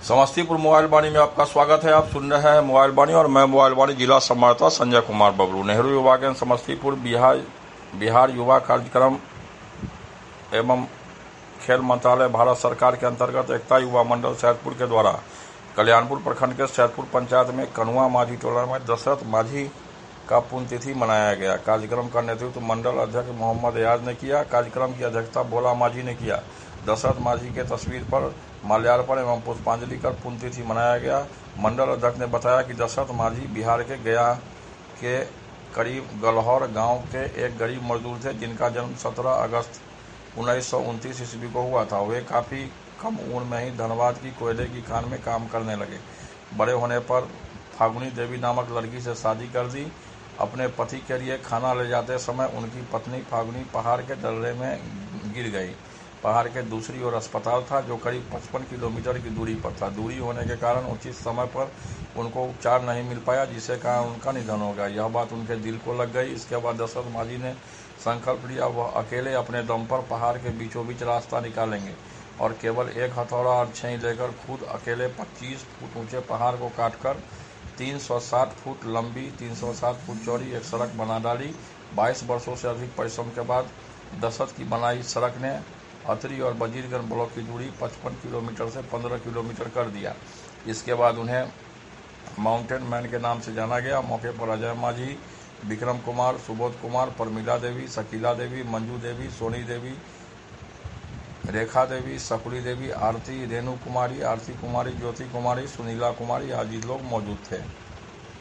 Samastipur mobile वाणी में आपका स्वागत है। आप सुन रहे हैं मोबाइल वाणी और मैं मोबाइल वाणी जिला संवाददाता संजय कुमार बबलू। नेहरू युवा केंद्र समस्तीपुर बिहार युवा कार्यक्रम एवं खेल मंत्रालय भारत सरकार के अंतर्गत एकता युवा मंडल सैदपुर के द्वारा कल्याणपुर प्रखंड के सैदपुर पंचायत में कनुआ माझी टोला में दशरथ माझी का पुण्यतिथि मनाया गया। कार्यक्रम का नेतृत्व मंडल अध्यक्ष मोहम्मद एयाज ने किया। कार्यक्रम की अध्यक्षता भोला माझी ने किया। दशरथ माझी के तस्वीर पर माल्यार्पण एवं पुष्पांजलि कर पुण्यतिथि मनाया गया। मंडल अध्यक्ष ने बताया कि दशरथ माझी बिहार के गया के करीब गलहौर गांव के एक गरीब मजदूर थे, जिनका जन्म 17 अगस्त 1929 ईस्वी को हुआ था। वे काफ़ी कम उम्र में ही धनबाद की कोयले की खान में काम करने लगे। बड़े होने पर फागुनी देवी नामक लड़की से शादी कर दी। अपने पति के लिए खाना ले जाते समय उनकी पत्नी फागुनी पहाड़ के दर्रे में गिर गई। पहाड़ के दूसरी ओर अस्पताल था, जो करीब 55 किलोमीटर की दूरी पर था। दूरी होने के कारण उचित समय पर उनको उपचार नहीं मिल पाया, जिससे कारण उनका निधन हो गया। यह बात उनके दिल को लग गई। इसके बाद दशरथ माझी ने संकल्प लिया, वह अकेले अपने दम पर पहाड़ के बीचों बीच रास्ता निकालेंगे और केवल एक हथौड़ा और छेनी लेकर खुद अकेले 25 फुट ऊंचे पहाड़ को काटकर 360 फुट लंबी 307 फुट चौड़ी एक सड़क बना डाली। 22 वर्षों से अधिक परिश्रम के बाद दशरथ की बनाई सड़क ने अतरी और बजीरगंज ब्लॉक की दूरी 55 किलोमीटर से 15 किलोमीटर कर दिया। इसके बाद उन्हें माउंटेन मैन के नाम से जाना गया। मौके पर अजय माझी, विक्रम कुमार, सुबोध कुमार, परमिला देवी, शकीला देवी, मंजू देवी, सोनी देवी, रेखा देवी, शकुली देवी, आरती, रेणु कुमारी, आरती कुमारी, ज्योति कुमारी, सुनीला कुमारी आदि लोग मौजूद थे।